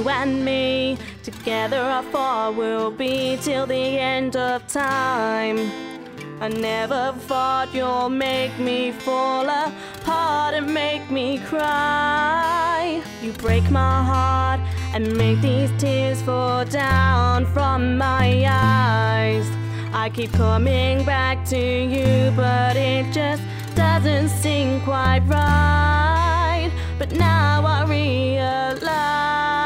you and me. Together our thought will be till the end of time. I never thought you'll make me fall apart and make me cry. You break my heart and make these tears fall down from my eyes. I keep coming back to you, but it just doesn't seem quite right. But now I realize